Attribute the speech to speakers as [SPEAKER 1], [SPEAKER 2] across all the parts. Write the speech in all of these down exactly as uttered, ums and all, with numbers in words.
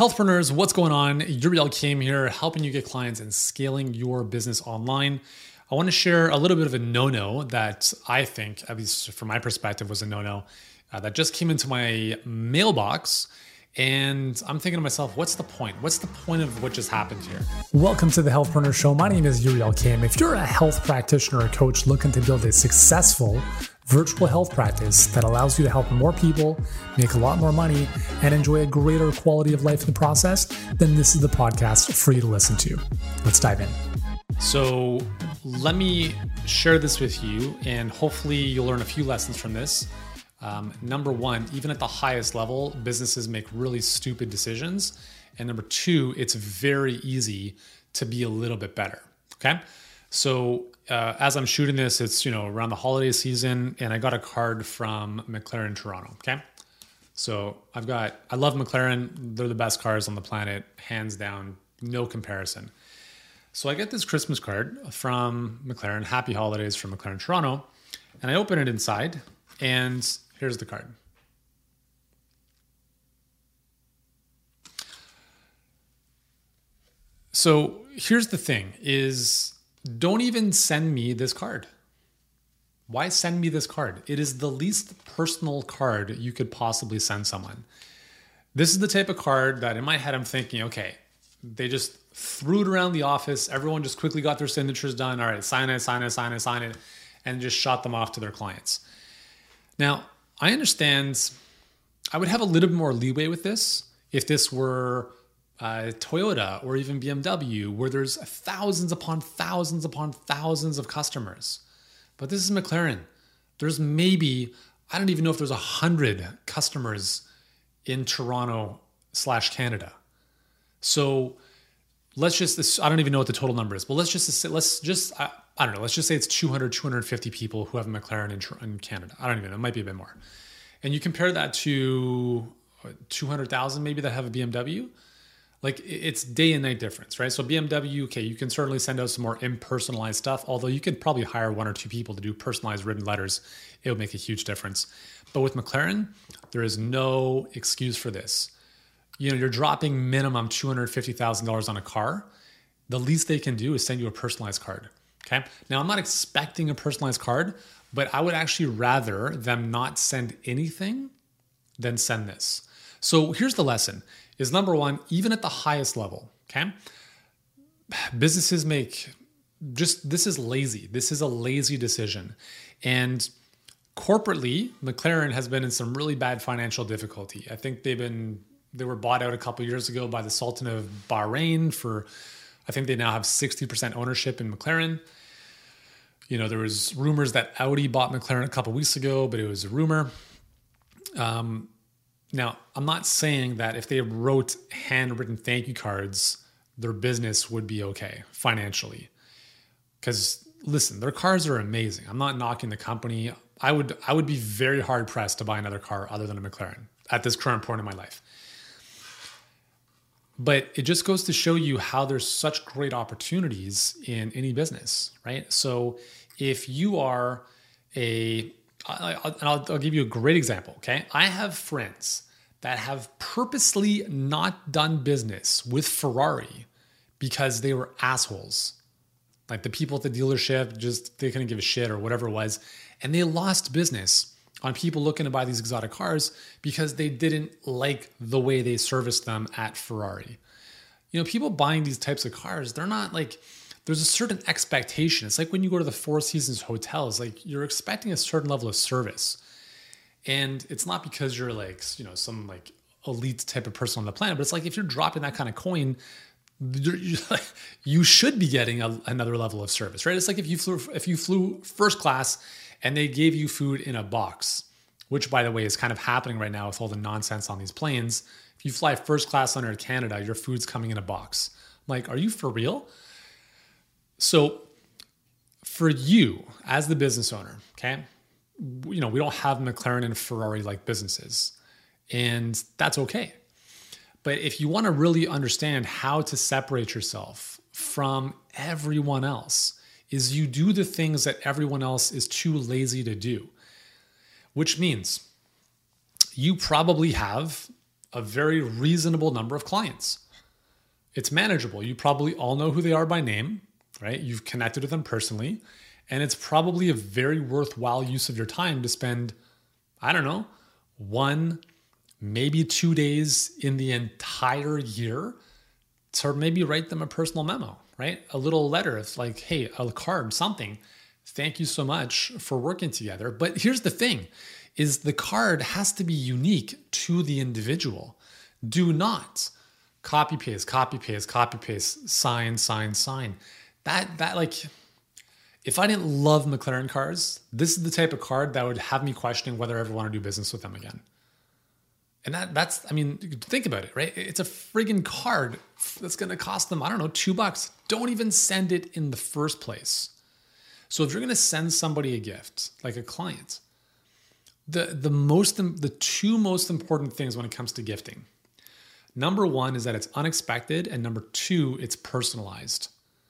[SPEAKER 1] Healthpreneurs, what's going on? Uriel Kim here, helping you get clients and scaling your business online. I want to share a little bit of a no-no that I think, at least from my perspective, was a no-no uh, that just came into my mailbox. And I'm thinking to myself, what's the point? What's the point of what just happened here?
[SPEAKER 2] Welcome to the Healthpreneur Show. My name is Uriel Kim. If you're a health practitioner or coach looking to build a successful virtual health practice that allows you to help more people, make a lot more money, and enjoy a greater quality of life in the process, then this is the podcast for you to listen to. Let's dive in.
[SPEAKER 1] So let me share this with you, and hopefully you'll learn a few lessons from this. Um, number one, even at the highest level, businesses make really stupid decisions. And number two, it's very easy to be a little bit better. Okay. So uh, as I'm shooting this, it's, you know, around the holiday season, and I got a card from McLaren Toronto. Okay. So I've got, I love McLaren. They're the best cars on the planet, hands down, no comparison. So I get this Christmas card from McLaren, Happy Holidays from McLaren Toronto, and I open it inside, and here's the card. So here's the thing is, don't even send me this card. Why send me this card? It is the least personal card you could possibly send someone. This is the type of card that in my head I'm thinking, okay, they just threw it around the office. Everyone just quickly got their signatures done. All right, sign it, sign it, sign it, sign it, and just shot them off to their clients. Now, I understand I would have a little bit more leeway with this if this were uh, Toyota or even B M W, where there's thousands upon thousands upon thousands of customers. But this is McLaren. There's maybe, I don't even know if there's a hundred customers in Toronto slash Canada. So let's just, I don't even know what the total number is, but let's just, let's just, I, I don't know, let's just say it's two hundred, two hundred fifty people who have a McLaren in, in Canada. I don't even know, it might be a bit more. And you compare that to two hundred thousand maybe that have a B M W, like it's day and night difference, right? So B M W, okay, you can certainly send out some more impersonalized stuff, although you could probably hire one or two people to do personalized written letters. It would make a huge difference. But with McLaren, there is no excuse for this. You know, you're dropping minimum two hundred fifty thousand dollars on a car. The least they can do is send you a personalized card. Okay. Now, I'm not expecting a personalized card, but I would actually rather them not send anything than send this. So here's the lesson is number one, even at the highest level, okay, businesses make just, this is lazy. This is a lazy decision. And corporately, McLaren has been in some really bad financial difficulty. I think they've been, they were bought out a couple of years ago by the Sultan of Bahrain for, I think they now have sixty percent ownership in McLaren. You know, there was rumors that Audi bought McLaren a couple of weeks ago, but it was a rumor. Um, now, I'm not saying that if they wrote handwritten thank you cards, their business would be okay financially. Because listen, their cars are amazing. I'm not knocking the company. I would, I would be very hard pressed to buy another car other than a McLaren at this current point in my life. But it just goes to show you how there's such great opportunities in any business, right? So if you are a, and I'll, I'll give you a great example, okay? I have friends that have purposely not done business with Ferrari because they were assholes. Like the people at the dealership, just they couldn't give a shit or whatever it was. And they lost business on people looking to buy these exotic cars because they didn't like the way they serviced them at Ferrari. You know, people buying these types of cars, they're not like, there's a certain expectation. It's like when you go to the Four Seasons hotels, like you're expecting a certain level of service. And it's not because you're like, you know, some like elite type of person on the planet, but it's like if you're dropping that kind of coin, you should be getting a, another level of service, right? It's like if you flew, if you flew first class and they gave you food in a box, which by the way is kind of happening right now with all the nonsense on these planes. If you fly first class under Canada, your food's coming in a box. I'm like, are you for real? So for you as the business owner, okay, you know, we don't have McLaren and Ferrari like businesses, and that's okay. But if you want to really understand how to separate yourself from everyone else, is you do the things that everyone else is too lazy to do, which means you probably have a very reasonable number of clients. It's manageable. You probably all know who they are by name, right? You've connected with them personally, and it's probably a very worthwhile use of your time to spend, I don't know, one, maybe two days in the entire year to maybe write them a personal memo, right? A little letter. It's like, hey, a card, something. Thank you so much for working together. But here's the thing, is the card has to be unique to the individual. Do not copy paste, copy paste, copy paste, sign, sign, sign. That, that like, if I didn't love McLaren cars, this is the type of card that would have me questioning whether I ever want to do business with them again. And that that's, I mean, think about it, right? It's a friggin' card that's going to cost them, I don't know, two bucks. Don't even send it in the first place. So if you're going to send somebody a gift, like a client, the, the most, the two most important things when it comes to gifting, number one is that it's unexpected. And number two, it's personalized.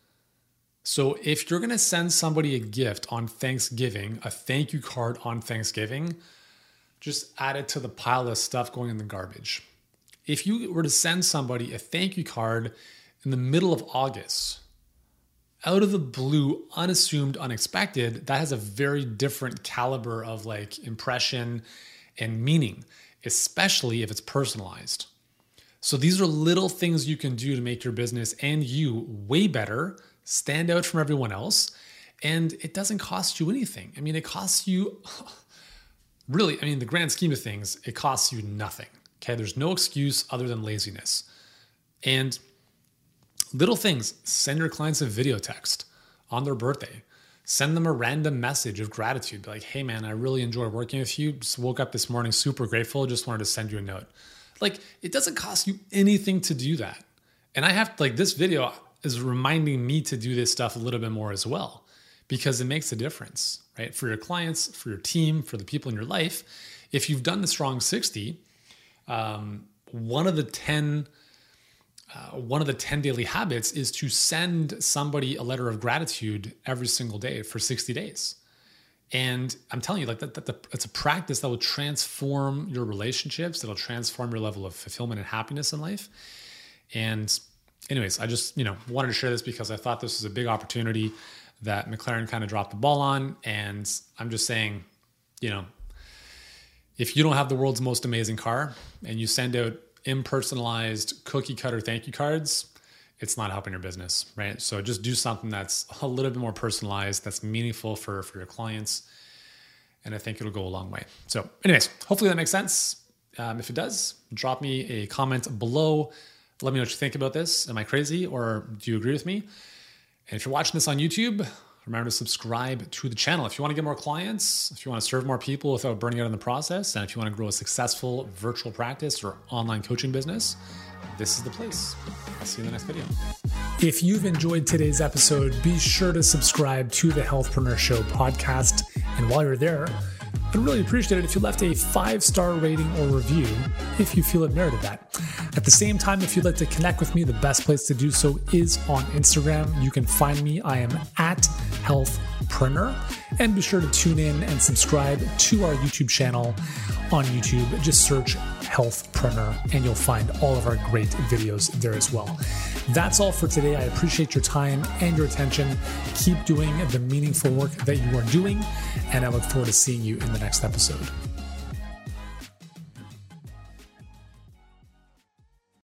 [SPEAKER 1] So if you're going to send somebody a gift on Thanksgiving, a thank you card on Thanksgiving, just add it to the pile of stuff going in the garbage. If you were to send somebody a thank you card in the middle of August, out of the blue, unassumed, unexpected, that has a very different caliber of like impression and meaning, especially if it's personalized. So these are little things you can do to make your business and you way better, stand out from everyone else, and it doesn't cost you anything. I mean, it costs you... Really, I mean, the grand scheme of things, it costs you nothing. Okay, there's no excuse other than laziness. And little things, send your clients a video text on their birthday. Send them a random message of gratitude. Be like, hey man, I really enjoy working with you. Just woke up this morning super grateful. Just wanted to send you a note. Like, it doesn't cost you anything to do that. And I have, like, this video is reminding me to do this stuff a little bit more as well, because it makes a difference, right? For your clients, for your team, for the people in your life. If you've done the Strong sixty, um, one of the ten, uh, one of the ten daily habits is to send somebody a letter of gratitude every single day for sixty days. And I'm telling you, like that, that, that it's a practice that will transform your relationships. That'll transform your level of fulfillment and happiness in life. And anyways, I just, you know, wanted to share this because I thought this was a big opportunity that McLaren kind of dropped the ball on. And I'm just saying, you know, if you don't have the world's most amazing car and you send out impersonalized cookie cutter thank you cards, it's not helping your business, right? So just do something that's a little bit more personalized, that's meaningful for, for your clients. And I think it'll go a long way. So anyways, hopefully that makes sense. Um, if it does, drop me a comment below. Let me know what you think about this. Am I crazy or do you agree with me? And if you're watching this on YouTube, remember to subscribe to the channel. If you want to get more clients, if you want to serve more people without burning out in the process, and if you want to grow a successful virtual practice or online coaching business, this is the place. I'll see you in the next video.
[SPEAKER 2] If you've enjoyed today's episode, be sure to subscribe to the Healthpreneur Show podcast. And while you're there, I'd really appreciate it if you left a five-star rating or review if you feel it merited that. At the same time, if you'd like to connect with me, the best place to do so is on Instagram. You can find me. I am at Healthpreneur. And be sure to tune in and subscribe to our YouTube channel on YouTube. Just search Healthpreneur and you'll find all of our great videos there as well. That's all for today. I appreciate your time and your attention. Keep doing the meaningful work that you are doing, and I look forward to seeing you in the next episode.